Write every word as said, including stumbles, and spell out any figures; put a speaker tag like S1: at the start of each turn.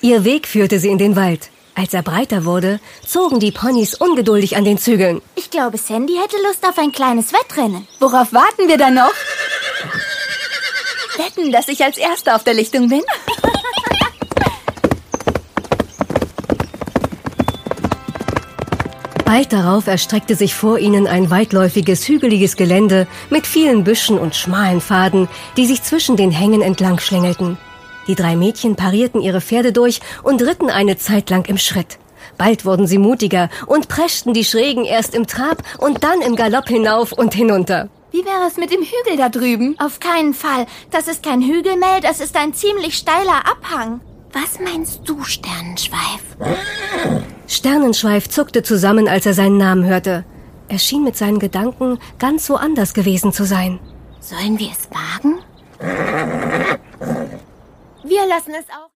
S1: Ihr Weg führte sie in den Wald. Als er breiter wurde, zogen die Ponys ungeduldig an den Zügeln.
S2: Ich glaube, Sandy hätte Lust auf ein kleines Wettrennen.
S3: Worauf warten wir dann noch? Wetten, dass ich als Erster auf der Lichtung bin?
S1: Bald darauf erstreckte sich vor ihnen ein weitläufiges, hügeliges Gelände mit vielen Büschen und schmalen Pfaden, die sich zwischen den Hängen entlang schlängelten. Die drei Mädchen parierten ihre Pferde durch und ritten eine Zeit lang im Schritt. Bald wurden sie mutiger und preschten die Schrägen erst im Trab und dann im Galopp hinauf und hinunter.
S3: Wie wäre es mit dem Hügel da drüben?
S2: Auf keinen Fall. Das ist kein Hügel, Mel, das ist ein ziemlich steiler Abhang. Was meinst du, Sternenschweif?
S1: Sternenschweif zuckte zusammen, als er seinen Namen hörte. Er schien mit seinen Gedanken ganz woanders gewesen zu sein.
S2: Sollen wir es wagen?
S3: Wir lassen es auch.